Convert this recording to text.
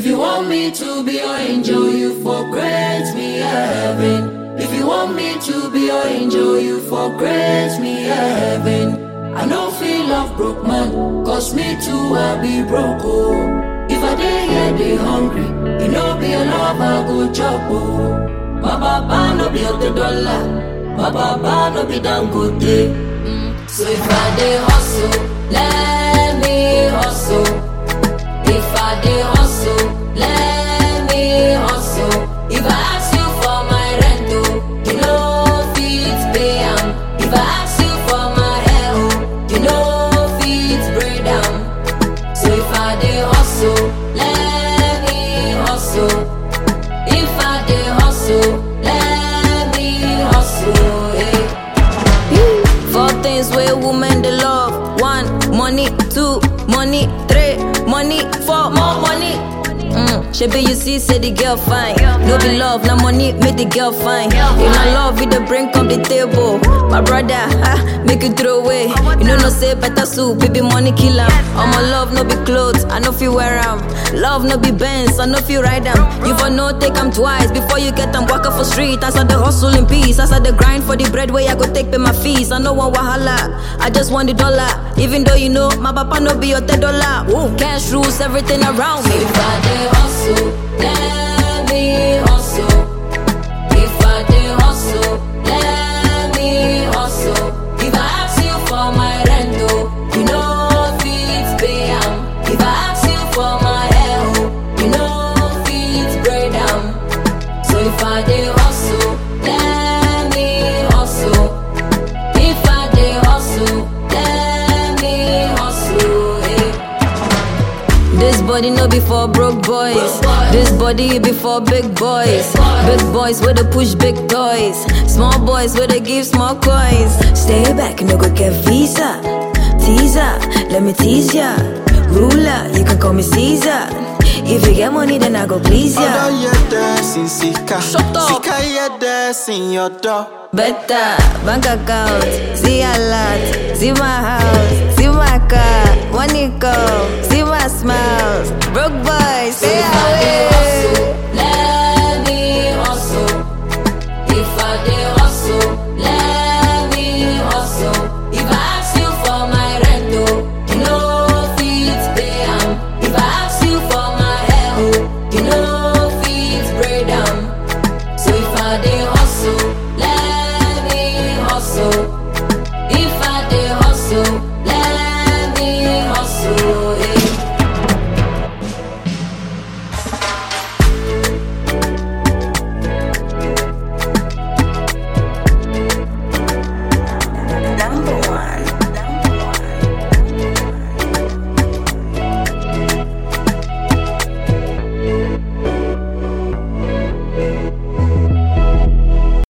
If you want me to be your angel, you for grace me heaven. If you want me to be your angel, you for grace me heaven. I no feel love broke man, cause me too I be broke oh. If I dey here dey hungry, you know be your love I go chop oh. My papa no be $1, my papa no be Dangote. So if I dey hustle, let me hustle. If I dey hustle, let me hustle. If I ask you for my rent oh, you know fit pay am. If I ask you for my hair oh, you know fit braid am. So if I dey hustle, let me hustle. If I dey hustle, let me hustle. Four things where women they love: 1, money; 2, money; 3, money; 4, more money. Shebi you see, say the girl fine. No be love, na money make the girl fine. If na love, you dey bring up the table. My brother, make you throw away. You know no say better soup, baby money kill am. All my love no be clothes, I no feel wear am. Love no be Benz, I no feel ride am. You for no take am twice before you get am. Walk up for street, as I the hustle in peace. As I the grind for the bread where I go take pay my fees. I no want wahala, I just want the dollar. Even though you know my papa no be your $10. Cash rules everything around me. If I dey hustle, let me hustle. If I dey hustle, let me hustle. If I ask you for my rent oh, you know fit pay am. If I ask you for my hair oh, you know fit braid am. So if I dey hustle, let me hustle. If I dey hustle, let me hustle. This body no be for broke boys. This body be for big boys. Big boys where they push big toys. Small boys where they give small coins. Stay back, no go get visa. Teaser, let me tease ya. Ruler, you can call me Caesar. If you get money, then I go please ya. Although you're dancing, Sika. Shut up. Sika, you're dancing your door. Better bank account, see a lot, see my house, see my car, money come, see my smiles. Broke boys, say